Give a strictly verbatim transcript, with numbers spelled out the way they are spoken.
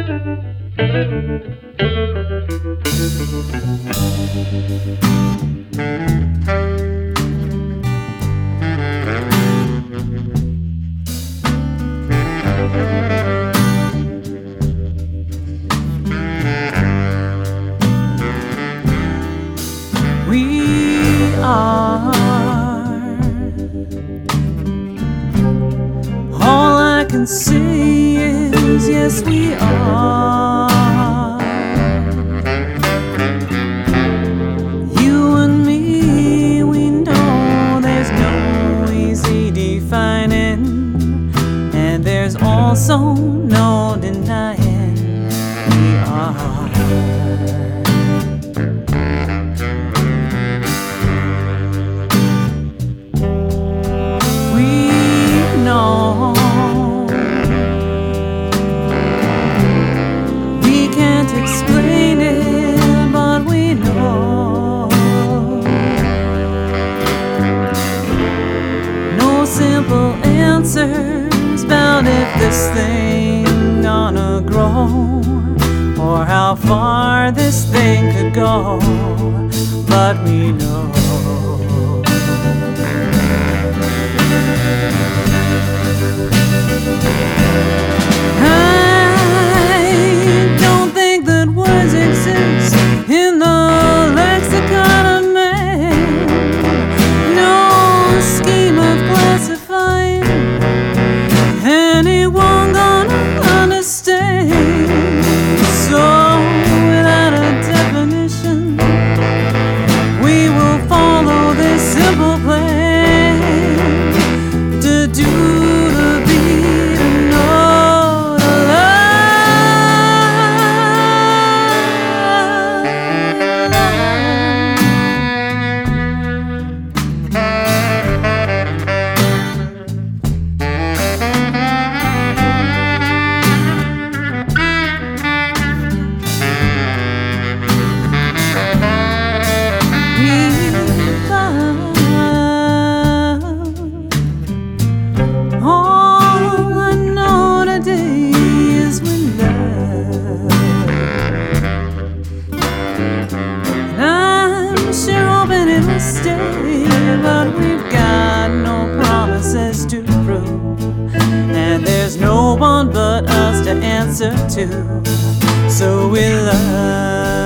We are. All I can say is yes, we are. You and me, we know there's no easy defining, and there's also no denying we are. Explain it, but we know no simple answers about if this thing gonna grow or how far this thing could go, but we know. In the lexicon of man, no scheme of classifying anyone gonna understand. So without a definition, we will follow this simple plan to do, to be, to know, to love. All I know today is we love, and I'm sure hoping it will stay, but we've got no promises to prove, and there's no one but us to answer to, so we love.